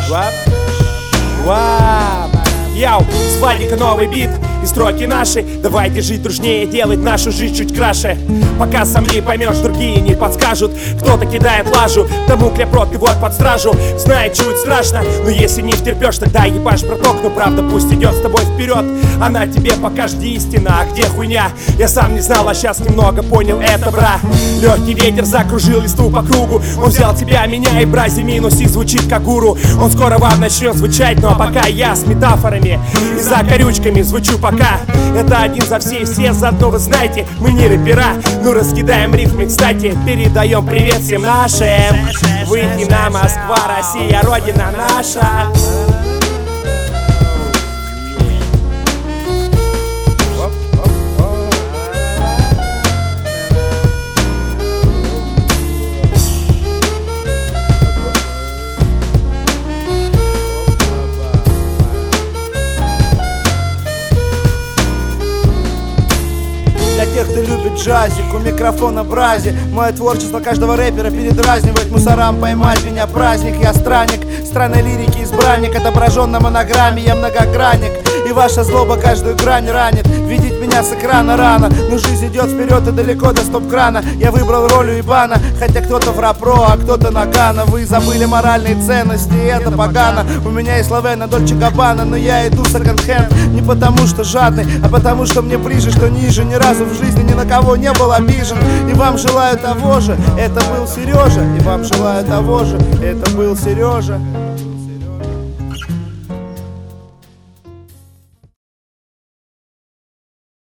Вап. Вап. Яу, с Владика новый бит и строки наши. Давайте жить дружнее, делать нашу жизнь чуть краше. Пока сам не поймешь, другие не подскажут. Кто-то кидает лажу, тому клепрот и вот под стражу. Знает, чуть страшно, но если не втерпешь, тогда ебашь, браток. Но правда пусть идет с тобой вперед. Она тебе покажет, где истина, а где хуйня. Я сам не знал, а сейчас немного понял это, бра. Легкий ветер закружил листву по кругу. Он взял тебя, меня и брази минус и звучит как гуру. Он скоро вам начнет звучать, но пока я с метафорами и за корючками звучу пока. Это один за все заодно вы знаете, мы не рэпера, ну раскидаем рифмы, кстати. Передаем привет всем нашим. Выйди на Москва, Россия, родина наша. Для тех, кто любит джазик, у микрофона брази. Мое творчество каждого рэпера передразнивает мусорам. Поймать меня праздник, я странник странной лирики, избранник, отображен на монограмме. Я многогранник, и ваша злоба каждую грань ранит. Видеть меня с экрана рано, но жизнь идет вперед и далеко до стоп-крана. Я выбрал роль Уебана, хотя кто-то в рэп-про, а кто-то Нагано. Вы забыли моральные ценности, и это погано. У меня есть Лавена, Дольче Габбана, но я иду секонд-хенд. Не потому что жадный, а потому что мне ближе, что ниже. Ни разу в жизни ни на кого не был обижен. И вам желаю того же, это был Сережа. И вам желаю того же, это был Сережа.